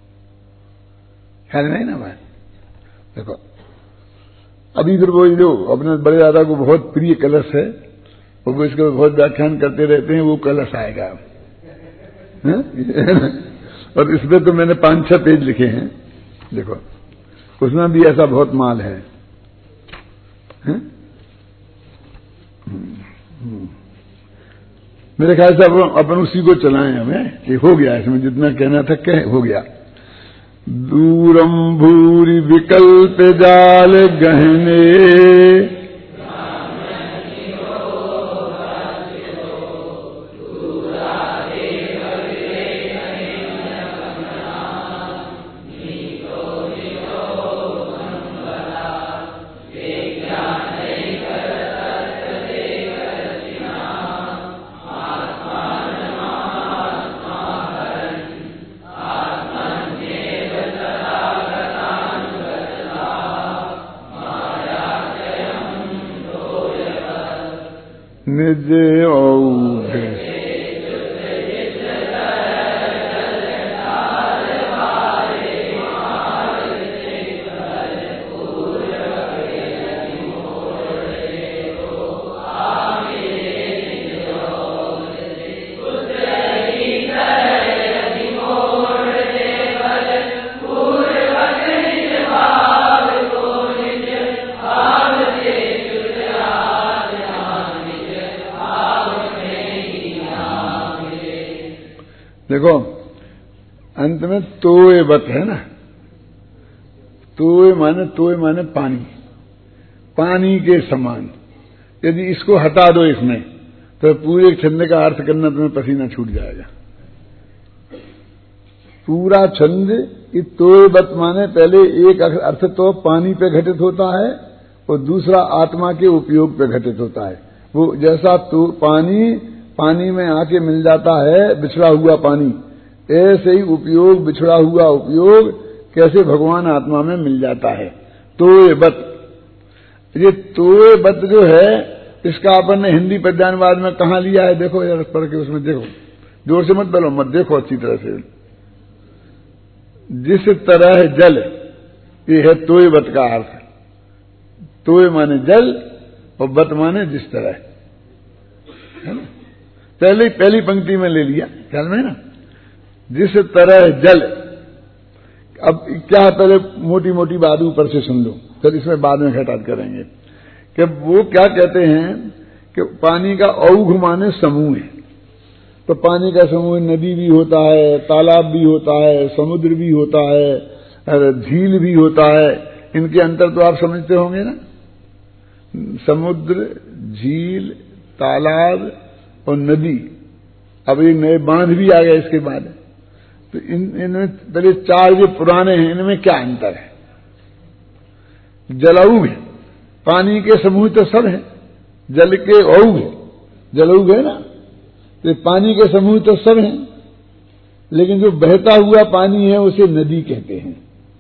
Speaker 1: ख्याल नहीं ना बात? देखो, अभी फिर वो जो अपने बड़े दादा को बहुत प्रिय कलश है, वो इसको बहुत व्याख्यान करते रहते हैं, वो कलश आएगा। और इसमें तो मैंने 5-6 पेज लिखे हैं। देखो, उसमें भी ऐसा बहुत माल है। मेरे ख्याल से अपन उसी को चलाएं हमें, कि हो गया इसमें जितना कहना था कह हो गया। दूरम भूरि विकल्प जाल गहने, निज औघ देखो, अंत में तोय बत है ना। तोय माने पानी, पानी के समान। यदि इसको हटा दो इसमें, तो पूरे छंद का अर्थ करना तुम्हें पसीना छूट जाएगा। पूरा छंद ये तोय बत माने पहले एक अर्थ तो पानी पे घटित होता है, और दूसरा आत्मा के उपयोग पे घटित होता है। वो जैसा तो पानी में आके मिल जाता है, बिछड़ा हुआ पानी, ऐसे ही उपयोग, बिछड़ा हुआ उपयोग कैसे भगवान आत्मा में मिल जाता है। तोय बत, ये तोय बत जो है, इसका अपन ने हिंदी पद्यानुवाद में कहां लिया है? देखो यार, पढ़ के उसमें देखो, जोर से मत बोलो, मत देखो अच्छी तरह से। जिस तरह जल, ये है तोय बत का अर्थ। तोय माने जल और बत माने जिस तरह। है ना, पहली पंक्ति में ले लिया, ख्याल में है ना, जिस तरह जल। अब क्या, पहले मोटी मोटी बात ऊपर से सुन लो, फिर इसमें बाद में घटात करेंगे कि वो क्या कहते हैं कि पानी का औघ माने समूह है। तो पानी का समूह नदी भी होता है, तालाब भी होता है, समुद्र भी होता है, झील भी होता है। इनके अंतर तो आप समझते होंगे ना, समुद्र, झील, तालाब और नदी। अब एक नए बांध भी आ गए इसके बाद। तो इनमें पहले चार जो पुराने हैं, इनमें क्या अंतर है? जलौघ, पानी के समूह तो सब है, जल के औघ, जलौघ है ना, तो पानी के समूह तो सब हैं, लेकिन जो बहता हुआ पानी है उसे नदी कहते हैं।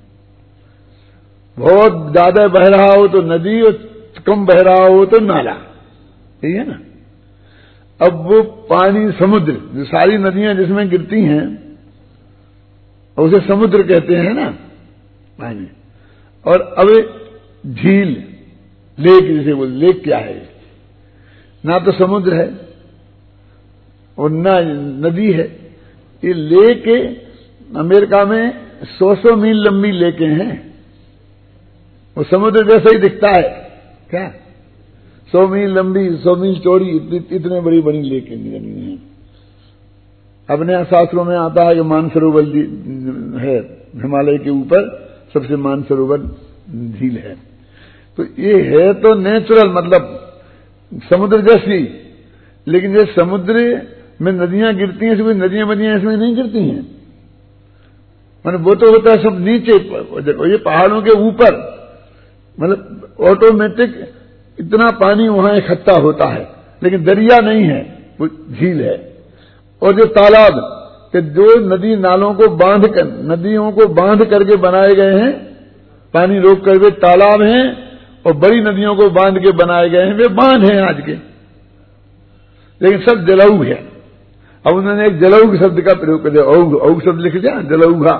Speaker 1: बहुत ज्यादा बह रहा हो तो नदी, और कम बह रहा हो तो नाला, ठीक है ना। अब वो पानी समुद्र, जो सारी नदियां जिसमें गिरती हैं उसे समुद्र कहते हैं ना पानी। और अब झील, लेक जिसे बोल, लेक क्या है? ना तो समुद्र है और ना नदी है। ये लेक अमेरिका में 100 मील लंबी लेकें हैं, वो समुद्र जैसा ही दिखता है क्या? 100 मील लंबी, 100 मील चौड़ी, इतने बड़ी बड़ी लेकें बनी हैं। अपने शास्त्रों में आता है कि मानसरोवर है, हिमालय के ऊपर सबसे मानसरोवर झील है। तो ये है तो नेचुरल, मतलब समुद्र जैसी, लेकिन ये समुद्र में नदियां गिरती हैं, कोई नदियां बदियां इसमें नहीं गिरती हैं। माने वो तो होता है सब नीचे, ये पहाड़ों के ऊपर, मतलब ऑटोमेटिक इतना पानी वहां इकट्ठा होता है, लेकिन दरिया नहीं है, वो झील है। और जो तालाब, कि जो नदी नालों को बांध कर, नदियों को बांध करके बनाए गए हैं, पानी रोक कर, वे तालाब हैं। और बड़ी नदियों को बांध के बनाए गए हैं, वे बांध हैं आज के, लेकिन सब जलौघ है। अब उन्होंने एक जलौघ शब्द का प्रयोग कर दिया, औघ, औघ शब्द लिख दिया, जलौघा,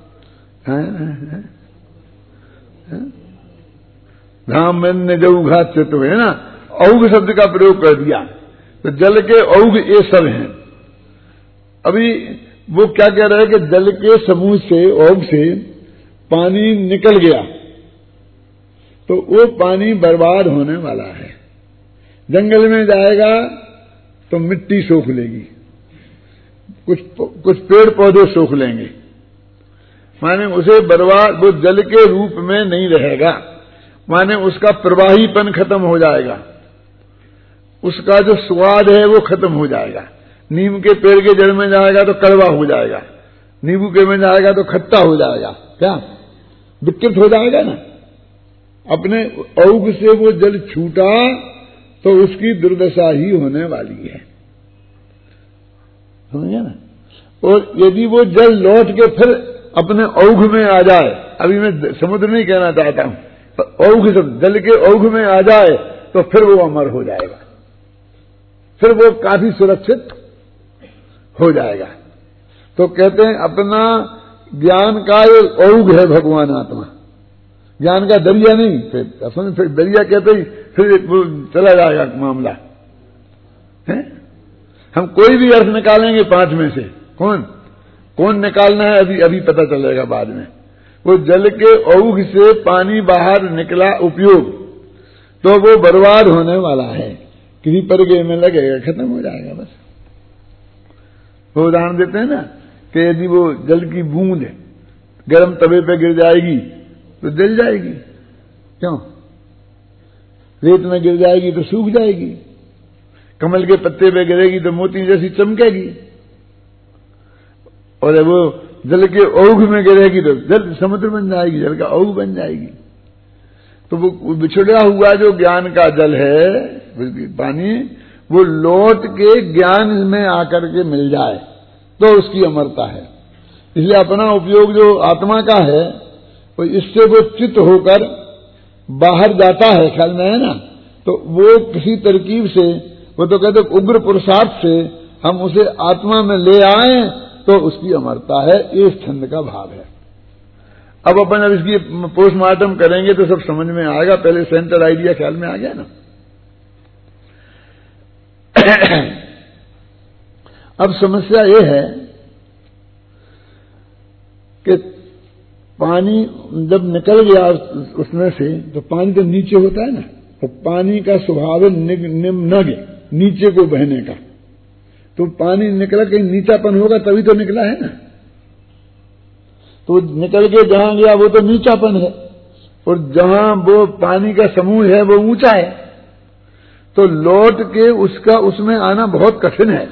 Speaker 1: धाम में जौघा चित्त है ना, औघ शब्द का प्रयोग कर दिया। तो जल के औघ ये सब हैं। अभी वो क्या कह रहे हैं कि जल के समूह से, औघ से पानी निकल गया तो वो पानी बर्बाद होने वाला है। जंगल में जाएगा तो मिट्टी सोख लेगी, कुछ पेड़ पौधे सोख लेंगे, माने उसे बर्बाद, वो जल के रूप में नहीं रहेगा, माने उसका प्रवाहीपन खत्म हो जाएगा, उसका जो स्वाद है वो खत्म हो जाएगा। नीम के पेड़ के जड़ में जाएगा तो कड़वा हो जाएगा, नींबू के में जाएगा तो खट्टा हो जाएगा, क्या विकृत हो जाएगा ना। अपने औघ से वो जल छूटा तो उसकी दुर्दशा ही होने वाली है, समझे ना। और यदि वो जल लौट के फिर अपने औघ में आ जाए, अभी मैं समुद्र नहीं कहना चाहता हूं, तो औघ जल के औघ में आ जाए तो फिर वो अमर हो जाएगा, फिर वो काफी सुरक्षित हो जाएगा। तो कहते हैं अपना ज्ञान का ये औघ है भगवान आत्मा, ज्ञान का दरिया नहीं। फिर दरिया कहते ही फिर वो चला जाएगा मामला है। हम कोई भी अर्थ निकालेंगे 5 में से, कौन निकालना है अभी पता चलेगा बाद में। वो जल के औघ से पानी बाहर निकला उपयोग, तो वो बर्बाद होने वाला है, किसी परगे में लगेगा, खत्म हो जाएगा बस। वो उदाहरण देते हैं ना कि यदि वो जल की बूंद गर्म तवे पे गिर जाएगी तो जल जाएगी, क्यों? रेत में गिर जाएगी तो सूख जाएगी, कमल के पत्ते पे गिरेगी तो मोती जैसी चमकेगी, और वो जल के औघ में गिरेगी तो जल समुद्र बन जाएगी, जल का औघ बन जाएगी। तो वो बिछड़ा हुआ जो ज्ञान का जल है, पानी, वो लौट के ज्ञान में आकर के मिल जाए तो उसकी अमरता है। इसलिए अपना उपयोग जो आत्मा का है, तो इससे वो चित्त होकर बाहर जाता है, ख्याल में है ना। तो वो किसी तरकीब से, वो तो कहते उग्र पुरुषार्थ से हम उसे आत्मा में ले आए तो उसकी अमरता है। ये छंद का भाव है। अब अपन अब इसकी पोस्टमार्टम करेंगे तो सब समझ में आएगा। पहले सेंटर आइडिया ख्याल में आ गया ना। अब समस्या ये है कि पानी जब निकल गया उसमें से, तो पानी तो नीचे होता है ना, तो पानी का स्वभाव है निम्नग, नीचे को बहने का। तो पानी निकला, कहीं नीचापन होगा तभी तो निकला है ना। तो निकल के जहां गया वो तो नीचापन है, और जहां वो पानी का समूह है वो ऊंचा है। तो लौट के उसका उसमें आना बहुत कठिन है।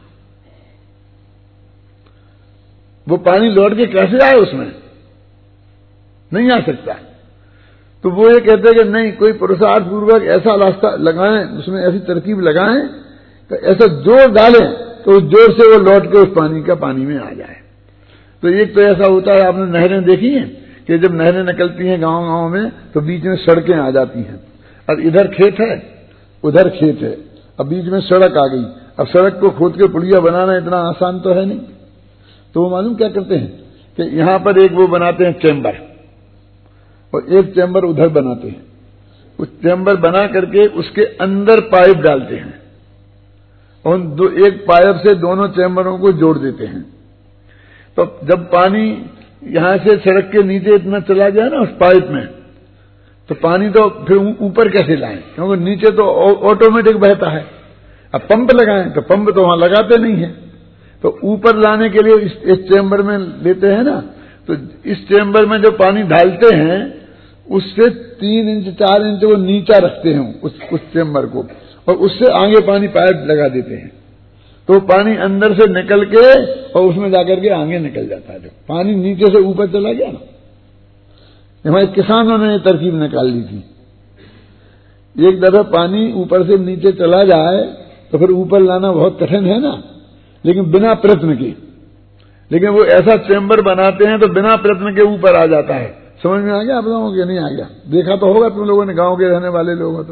Speaker 1: वो पानी लौट के कैसे आए उसमें, नहीं आ सकता। तो वो ये कहते हैं कि नहीं, कोई पुरुषार्थ पूर्वक ऐसा रास्ता लगाएं, उसमें ऐसी तरकीब लगाएं कि ऐसा जोर डालें तो उस जोर से वो लौट के उस पानी का पानी में आ जाए। तो एक तो ऐसा होता है, आपने नहरें देखी हैं कि जब नहरें निकलती हैं गांव गांव में तो बीच में सड़कें आ जाती हैं, और इधर खेत है उधर खेत है, अब बीच में सड़क आ गई। अब सड़क को खोद के पुलिया बनाना इतना आसान तो है नहीं। तो वो मालूम क्या करते हैं कि यहां पर एक वो बनाते हैं चैम्बर, और एक चैम्बर उधर बनाते हैं। उस चैम्बर बना करके उसके अंदर पाइप डालते हैं, और एक पाइप से दोनों चैम्बरों को जोड़ देते हैं। तो जब पानी यहां से सड़क के नीचे इतना चला गया ना उस पाइप में, तो पानी तो फिर ऊपर कैसे लाएं, क्योंकि नीचे तो ऑटोमेटिक बहता है। अब पंप लगाएं तो पंप तो वहां लगाते नहीं है, तो ऊपर लाने के लिए इस चैम्बर में लेते हैं ना। तो इस चैम्बर में जो पानी ढालते हैं उससे 3 इंच 4 इंच वो नीचा रखते हैं उस चैम्बर को, और उससे आगे पानी पाइप लगा देते हैं। तो पानी अंदर से निकल के और उसमें जाकर के आगे निकल जाता है। जो पानी नीचे से ऊपर चला गया ना, हमारे किसानों ने ये तरकीब निकाल ली थी। एक दफा पानी ऊपर से नीचे चला जाए तो फिर ऊपर लाना बहुत कठिन है ना, लेकिन बिना प्रयत्न के। लेकिन वो ऐसा चैम्बर बनाते हैं तो बिना प्रयत्न के ऊपर आ जाता है। समझ में आ गया आप लोगों के? नहीं आ गया? देखा तो होगा तुम लोगों ने, गांव के रहने वाले लोग हो तो।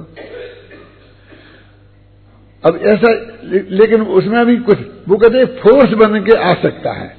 Speaker 1: अब ऐसा, लेकिन उसमें भी कुछ वो कहते फोर्स बन के आ सकता है,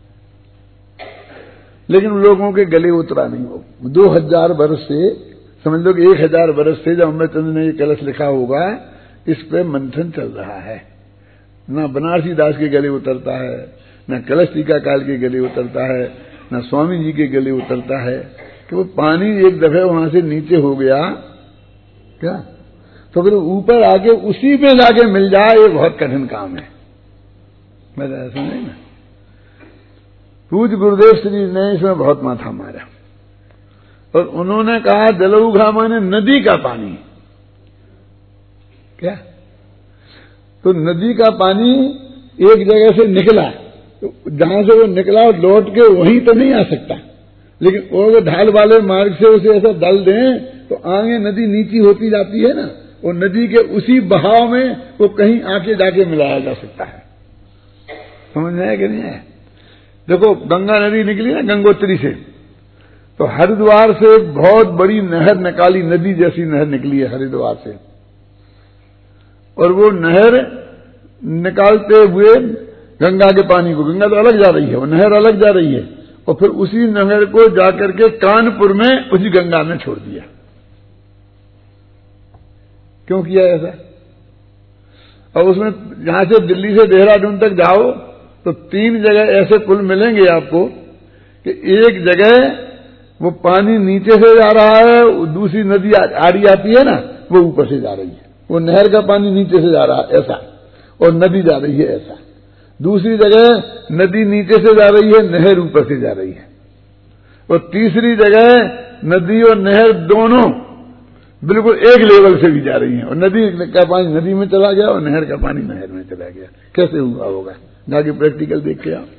Speaker 1: लेकिन लोगों के गले उतरा नहीं। हो 2000 वर्ष से, समझ लो कि 1000 वर्ष से जब अमृतचंद्र ने ये कलश लिखा होगा, इस पे मंथन चल रहा है। ना बनारसी दास के गले उतरता है, न कलश टीकाकाल के गले उतरता है, न स्वामी जी के गले उतरता है कि वो पानी एक दफे वहां से नीचे हो गया क्या, तो फिर ऊपर आके उसी में जाके मिल जाए, ये बहुत कठिन काम है। मेरा ऐसा नहीं ना। पूज्य गुरुदेव श्री ने इसमें बहुत माथा मारा, और उन्होंने कहा जलौघा माने नदी का पानी। क्या? तो नदी का पानी एक जगह से निकला, तो जहां से वो निकला और लौट के वहीं तो नहीं आ सकता, लेकिन वो ढाल वाले मार्ग से उसे ऐसा डाल दें तो आगे नदी नीची होती जाती है ना, और नदी के उसी बहाव में वो कहीं आके जाके मिलाया जा सकता है। समझ में आया कि नहीं है? देखो गंगा नदी निकली ना गंगोत्री से, तो हरिद्वार से बहुत बड़ी नहर निकाली, नदी जैसी नहर निकली है हरिद्वार से, और वो नहर निकालते हुए गंगा के पानी को, गंगा तो अलग जा रही है, वो नहर अलग जा रही है, और फिर उसी नहर को जाकर के कानपुर में उसी गंगा में छोड़ दिया। क्यों किया ऐसा? और उसमें यहां से दिल्ली से देहरादून तक जाओ तो 3 जगह ऐसे पुल मिलेंगे आपको कि एक जगह वो पानी नीचे से जा रहा है, दूसरी नदी आड़ी आती है ना, वो ऊपर से जा रही है। वो नहर का पानी नीचे से जा रहा है ऐसा, और नदी जा रही है ऐसा। दूसरी जगह नदी नीचे से जा रही है, नहर ऊपर से जा रही है। और तीसरी जगह नदी और नहर दोनों बिल्कुल एक लेवल से भी जा रही हैं, और नदी का पानी नदी में चला गया और नहर का पानी नहर में चला गया। कैसे हुआ होगा? जाके प्रैक्टिकल देख के आओ।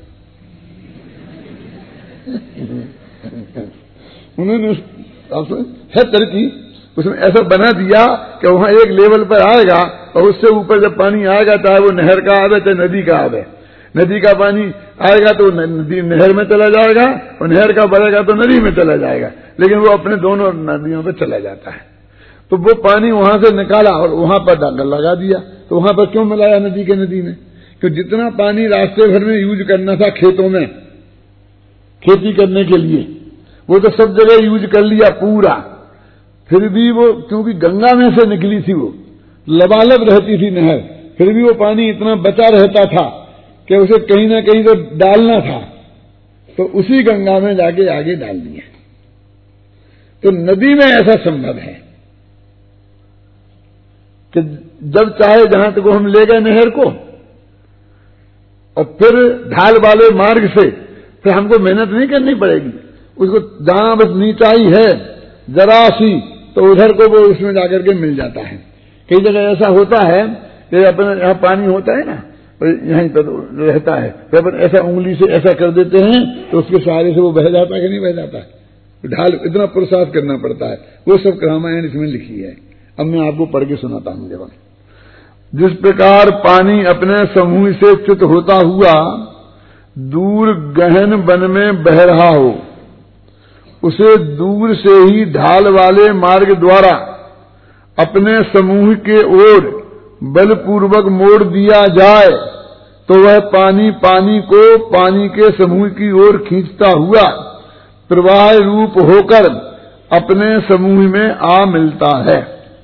Speaker 1: उन्होंने है तरकी, उसमें ऐसा बना दिया कि वहां एक लेवल पर आएगा, और उससे ऊपर जब पानी आएगा, चाहे वो नहर का आवे चाहे नदी का आवे, नदी का पानी आएगा तो नदी नहर में चला जाएगा, और नहर का बढ़ेगा तो नदी में चला जाएगा, लेकिन वो अपने दोनों नदियों पे चला जाता है। तो वो पानी वहां से निकाला और वहां पर डांगर लगा दिया। तो वहां पर क्यों मिलाया नदी के नदी में? क्योंकि जितना पानी रास्ते भर में यूज करना था खेतों में खेती करने के लिए, वो तो सब जगह यूज कर लिया पूरा। फिर भी वो, क्योंकि गंगा में से निकली थी, वो लबालब रहती थी नहर, फिर भी वो पानी इतना बचा रहता था कि उसे कहीं ना कहीं तो डालना था, तो उसी गंगा में जाके आगे डाल दिया। तो नदी में ऐसा संभव है कि जब चाहे जहां तक हम ले गए नहर को, और फिर ढाल वाले मार्ग से फिर हमको मेहनत नहीं करनी पड़ेगी, उसको जहां बस नीचाई है जरा सी, तो उधर को वो उसमें जाकर के मिल जाता है। कई जगह ऐसा होता है कि अपने यहां पानी होता है ना, यहीं पर रहता है, तो अपन ऐसा उंगली से ऐसा कर देते हैं तो उसके सहारे से वो बह जाता है कि नहीं बह जाता है? ढाल इतना पुरुषार्थ करना पड़ता है। वो सब रामायण इसमें लिखी है। अब मैं आपको पढ़ के सुनाता हूं। जब जिस प्रकार पानी अपने समूह से च्युत होता हुआ दूर गहन वन में बह रहा हो, उसे दूर से ही ढाल वाले मार्ग द्वारा अपने समूह के ओर बलपूर्वक मोड़ दिया जाए, तो वह पानी पानी को पानी के समूह की ओर खींचता हुआ प्रवाह रूप होकर अपने समूह में आ मिलता है।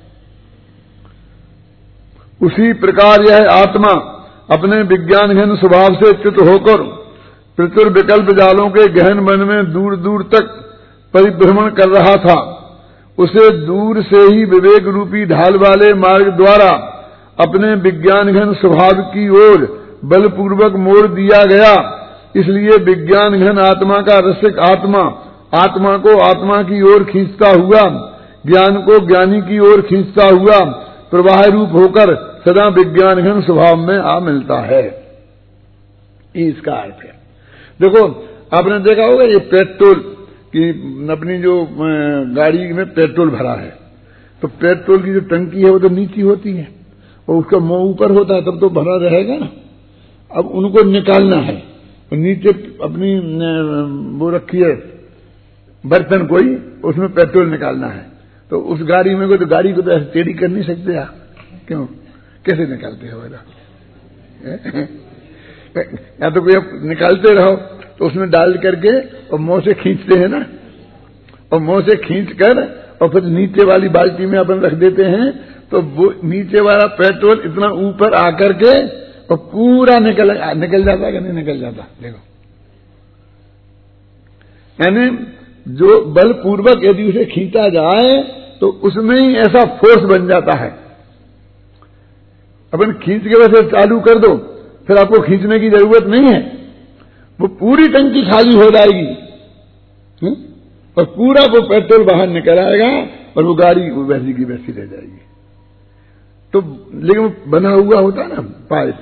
Speaker 1: उसी प्रकार यह आत्मा अपने विज्ञान घन स्वभाव से च्युत होकर प्रचुर विकल्प जालों के गहन वन में दूर दूर तक परिभ्रमण कर रहा था। उसे दूर से ही विवेक रूपी ढाल वाले मार्ग द्वारा अपने विज्ञान घन स्वभाव की ओर बलपूर्वक मोड़ दिया गया। इसलिए विज्ञान घन आत्मा का रसिक आत्मा आत्मा को आत्मा की ओर खींचता हुआ, ज्ञान को ज्ञानी की ओर खींचता हुआ प्रवाह रूप होकर सदा विज्ञान घन स्वभाव में आ मिलता है। इसका अर्थ है, देखो आपने देखा होगा ये पेट्रोल की अपनी जो गाड़ी में पेट्रोल भरा है, तो पेट्रोल की जो टंकी है वो तो नीची होती है और उसका मुंह ऊपर होता है, तब तो भरा रहेगा ना। अब उनको निकालना है, तो नीचे अपनी वो रखी है बर्तन कोई, उसमें पेट्रोल निकालना है, तो उस गाड़ी में तो गाड़ी को तो ऐसे टेढ़ी कर नहीं सकते आप, क्यों? कैसे निकालते हो या तो कोई निकालते रहो तो उसमें डाल करके और मुंह से खींचते हैं ना, और मुंह से खींच कर और फिर नीचे वाली बाल्टी में अपन रख देते हैं, तो वो नीचे वाला पेट्रोल इतना ऊपर आकर के और पूरा निकल जाता है कि नहीं निकल जाता? देखो, यानी जो बलपूर्वक यदि उसे खींचा जाए तो उसमें ही ऐसा फोर्स बन जाता है। अपन खींच के वैसे चालू कर दो, फिर आपको खींचने की जरूरत नहीं है, वो पूरी टंकी खाली हो जाएगी और पूरा वो पेट्रोल बाहर निकल आएगा और वो गाड़ी वैसी की वैसी रह जाएगी। तो लेकिन बना हुआ होता ना पाइप,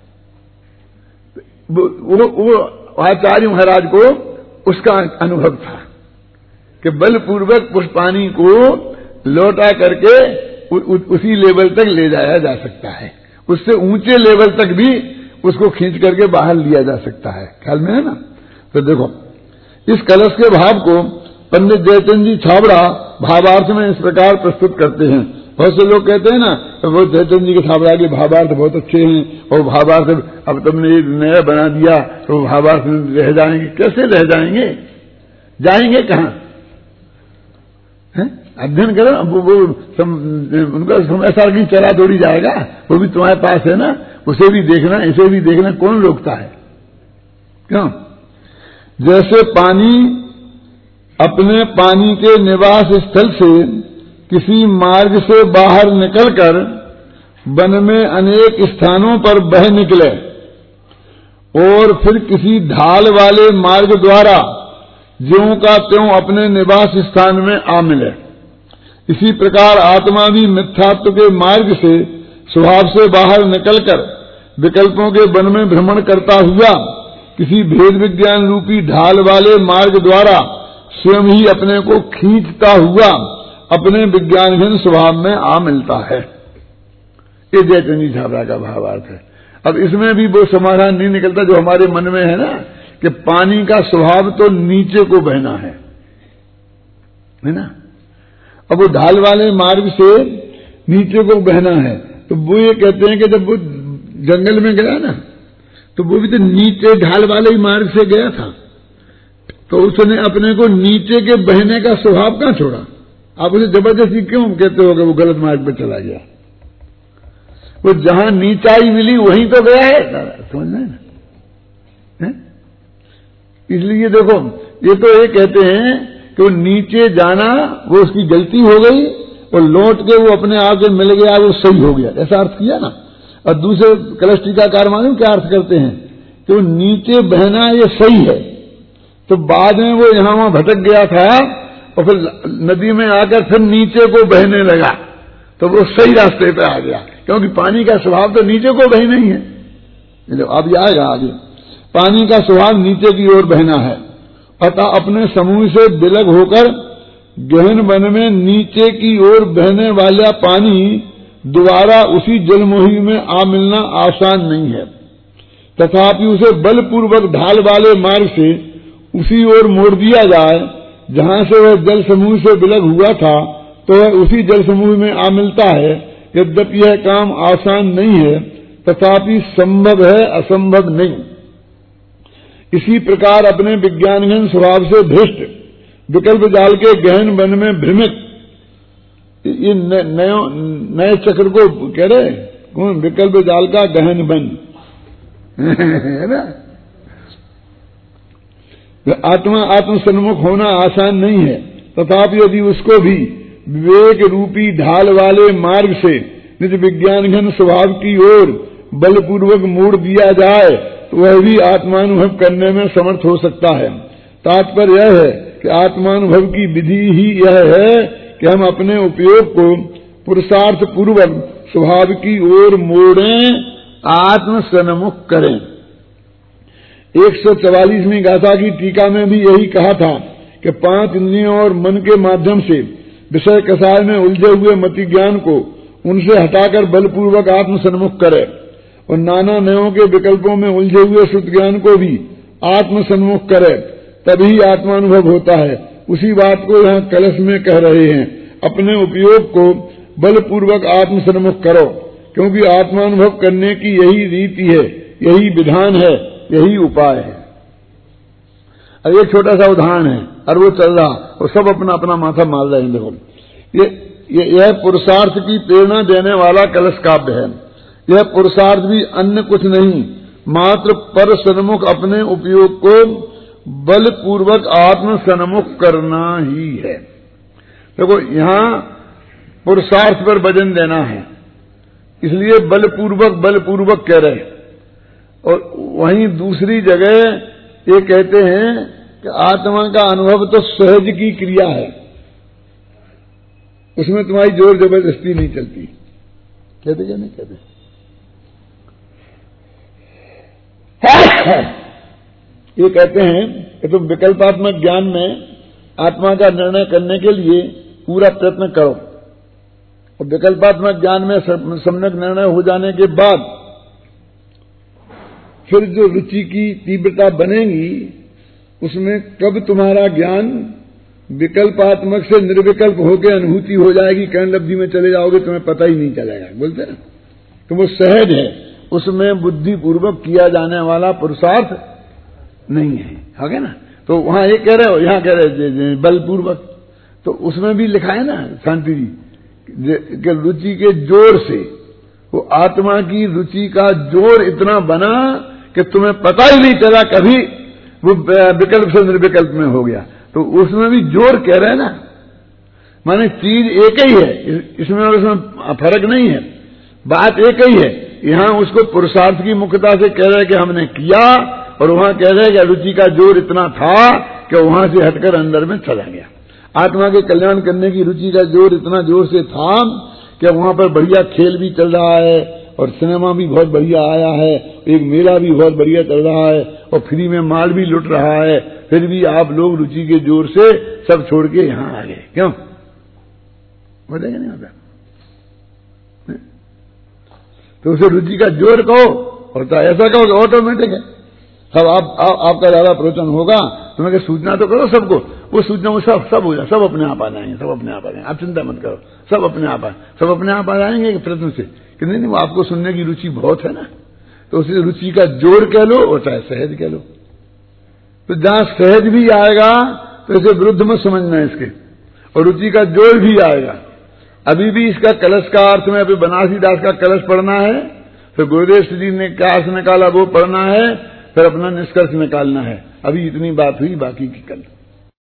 Speaker 1: वो आचार्य महाराज को उसका अनुभव था कि बलपूर्वक उस पानी को लौटा करके उसी लेवल तक ले जाया जा सकता है, उससे ऊंचे लेवल तक भी उसको खींच करके बाहर लिया जा सकता है। ख्याल में है ना? तो देखो, इस कलश के भाव को पंडित जयचंद जी छाबड़ा भावार्थ में इस प्रकार प्रस्तुत करते हैं। बहुत से लोग कहते हैं ना, तो वो जयचंद जी के छाबड़ा के भावार्थ बहुत अच्छे हैं और भावार्थ अब तुमने ये नया बना दिया तो भावार्थ में रह जाएंगे। कैसे रह जाएंगे? जाएंगे कहां? अध्ययन करो, वो उनका समय साल की चला दौड़ी जाएगा, वो भी तुम्हारे पास है ना, उसे भी देखना इसे भी देखना, कौन रोकता है? क्यों? जैसे पानी अपने पानी के निवास स्थल से किसी मार्ग से बाहर निकलकर वन में अनेक स्थानों पर बह निकले और फिर किसी ढाल वाले मार्ग द्वारा ज्यों का त्यों अपने निवास स्थान में आ मिले, इसी प्रकार आत्मा भी मिथ्यात्व के मार्ग से स्वभाव से बाहर निकलकर विकल्पों के वन में भ्रमण करता हुआ किसी भेद विज्ञान रूपी ढाल वाले मार्ग द्वारा स्वयं ही अपने को खींचता हुआ अपने विज्ञानहीन स्वभाव में आ मिलता है। ये जयचंद जी छाबड़ा का भावार्थ है। अब इसमें भी वो समाधान नहीं निकलता जो हमारे मन में है ना, कि पानी का स्वभाव तो नीचे को बहना है ना। अब वो ढाल वाले मार्ग से नीचे को बहना है, तो वो ये कहते हैं कि जब वो जंगल में गया ना, तो वो भी तो नीचे ढाल वाले ही मार्ग से गया था, तो उसने अपने को नीचे के बहने का स्वभाव कहां छोड़ा? आप उसे जबरदस्ती क्यों कहते हो कि वो गलत मार्ग पर चला गया? वो जहां नीचाई मिली वहीं तो गया है, समझ में ना? इसलिए देखो, ये तो ये कहते हैं कि वो नीचे जाना वो उसकी गलती हो गई और लौट के वो अपने आप से मिल गया, वो सही हो गया, ऐसा अर्थ किया ना। और दूसरे कलश टीकाकार मालूम क्या अर्थ करते हैं कि वो नीचे बहना ये सही है, तो बाद में वो यहां वहां भटक गया था और फिर नदी में आकर फिर नीचे को बहने लगा, तो वो सही रास्ते पे आ गया, क्योंकि पानी का स्वभाव तो नीचे को बहना ही है। अब ये आएगा आगे, पानी का स्वभाव नीचे की ओर बहना है, अतः अपने समूह से विलग होकर गहन वन में नीचे की ओर बहने वाला पानी दोबारा उसी जलमोही में आ मिलना आसान नहीं है। तथापि उसे बलपूर्वक ढाल वाले मार्ग से उसी ओर मोड़ दिया जाए जहां से वह जल समूह से विलग हुआ था, तो वह उसी जल समूह में आ मिलता है। यद्यपि यह काम आसान नहीं है, तथापि संभव है, असंभव नहीं। इसी प्रकार अपने विज्ञानघन स्वभाव से भ्रष्ट विकल्प जाल के गहन वन में भ्रमित, ये नए चक्र को कह रहे कौन, विकल्प जाल का गहन वन है ना। आत्मा आत्म सन्मुख होना आसान नहीं है, तथापि यदि उसको भी विवेक रूपी ढाल वाले मार्ग से निज विज्ञानघन स्वभाव की ओर बलपूर्वक मोड़ दिया जाए तो वह भी आत्मानुभव करने में समर्थ हो सकता है। तात्पर्य यह है कि आत्मानुभव की विधि ही यह है कि हम अपने उपयोग को पुरुषार्थ पूर्वक स्वभाव की ओर मोड़ें, आत्म सन्मुख करें। 144वीं गाथा की टीका में भी यही कहा था कि 5 इंद्रियों और मन के माध्यम से विषय कसाय में उलझे हुए मति ज्ञान को उनसे हटाकर बलपूर्वक आत्म सन्मुख करे और नाना नयों के विकल्पों में उलझे हुए शुद्ध ज्ञान को भी आत्म सन्मुख करे, तभी आत्मानुभव होता है। उसी बात को यहाँ कलश में कह रहे हैं, अपने उपयोग को बलपूर्वक आत्म सन्मुख करो, क्योंकि आत्मानुभव करने की यही रीति है, यही विधान है, यही उपाय है। अब एक छोटा सा उदाहरण है, और वो चल रहा और सब अपना अपना माथा मार रहे हैं। देखो, यह पुरुषार्थ की प्रेरणा देने वाला कलश काव्य है। यह पुरुषार्थ भी अन्य कुछ नहीं, मात्र पर सन्मुख अपने उपयोग को बलपूर्वक आत्म सन्मुख करना ही है। देखो, यहां पुरुषार्थ पर वजन देना है, इसलिए बलपूर्वक कह रहे। और वहीं दूसरी जगह ये कहते हैं कि आत्मा का अनुभव तो सहज की क्रिया है, उसमें तुम्हारी जोर जबरदस्ती नहीं चलती। कहते क्या नहीं कहते? ये कहते हैं कि तुम विकल्पात्मक ज्ञान में आत्मा का निर्णय करने के लिए पूरा प्रयत्न करो, और विकल्पात्मक ज्ञान में सम्यक निर्णय हो जाने के बाद फिर जो रुचि की तीव्रता बनेगी, उसमें कब तुम्हारा ज्ञान विकल्पात्मक से निर्विकल्प होकर अनुभूति हो जाएगी, कर्णलब्धि में चले जाओगे, तुम्हें पता ही नहीं चलेगा। बोलते ना, तो वो सहज है, उसमें बुद्धिपूर्वक किया जाने वाला पुरुषार्थ नहीं है, हो गया ना। तो वहां ये कह रहे हो, यहां कह रहे बलपूर्वक, तो उसमें भी लिखा है ना शांति जी कि रुचि के जोर से, वो आत्मा की रुचि का जोर इतना बना कि तुम्हें पता ही नहीं चला कभी वो विकल्प से निर्विकल्प में हो गया। तो उसमें भी जोर कह रहे हैं ना, माने चीज एक ही है, इसमें और उसमें फर्क नहीं है, बात एक ही है। यहां उसको पुरुषार्थ की मुख्यता से कह रहे हैं कि हमने किया, और वहां कह रहे हैं कि रुचि का जोर इतना था कि वहां से हटकर अंदर में चला गया। आत्मा के कल्याण करने की रुचि का जोर इतना जोर से था कि वहां पर बढ़िया खेल भी चल रहा है, और सिनेमा भी बहुत बढ़िया आया है, एक मेला भी बहुत बढ़िया चल रहा है, और फ्री में माल भी लुट रहा है, फिर भी आप लोग रुचि के जोर से सब छोड़ के यहां आ गए। क्यों बताएगा? नहीं होता। तो उसे रुचि का जोर कहो, और तो ऐसा कहो कि ऑटोमेटिक है। सब आपका ज्यादा प्रवचन होगा, तुम्हें सूचना तो करो सबको, वो सूचना वो सब हो जाए, सब अपने आप आ जाएंगे, सब अपने आप आ जाएंगे, आप चिंता मत करो, सब अपने आप आ जाएंगे प्रयत्न से। कि नहीं वो आपको सुनने की रुचि बहुत है ना, तो उसे रुचि का जोर कह लो और चाहे सहज कह लो। तो जहां सहज भी आएगा तो इसे विरुद्ध में समझना है इसके, और रुचि का जोर भी आएगा। अभी भी इसका कलश का अर्थ में अभी बनारसी दास का कलश पढ़ना है, फिर गुरुदेव जी ने क्या अर्थ निकाला वो पढ़ना है, फिर अपना निष्कर्ष निकालना है। अभी इतनी बात हुई, बाकी की कल।